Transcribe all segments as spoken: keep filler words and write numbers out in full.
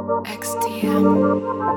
экс ти эм.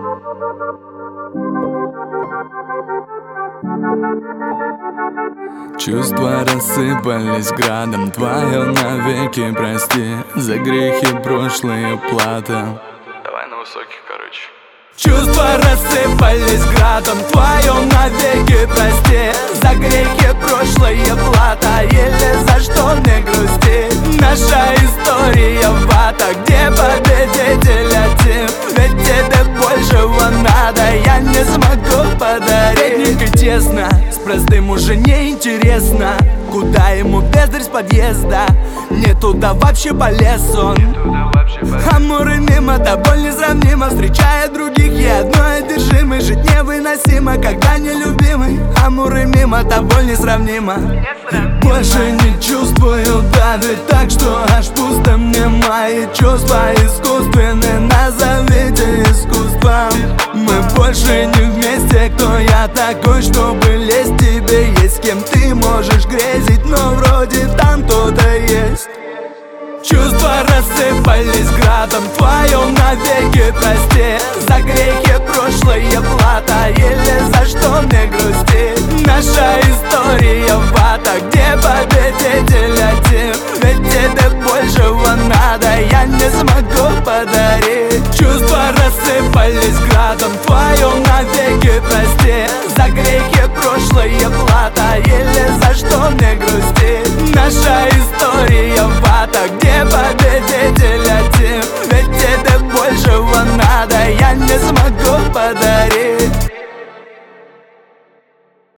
Чувства рассыпались градом, твое навеки прости. За грехи прошлые плата. Давай на высоких, короче. Чувства рассыпались градом, твое навеки прости. За грехи прошлые плата, или за что не грусти. Наша история вата, где победитель один. Ведь тебе большего надо, я не смогу подарить. И тесно, с простым уже не интересно. Куда ему бездарь с подъезда? Не туда вообще полез он. Амуры мимо, да боль несравнима. Встречая других, я одной одержимый. Жить невыносимо, когда нелюбимый. Амуры мимо, да боль несравнима. Больше не чувствую, давит так, что аж пусто мне. Мои чувства искусственны, назовите искусством. Мы больше не вместе, кто я такой, чтобы лезть тебе? Есть с кем ты можешь грезить, но вроде там кто-то есть. Чувства рассыпались градом, твое навеки прости. За грехи прошлые плата, или за что не грусти. Наша история вата, где победитель один. Ведь тебе большего надо, я не смогу подарить. Чувства рассыпались градом, твое навеки прости. За грехи прошлые плата, или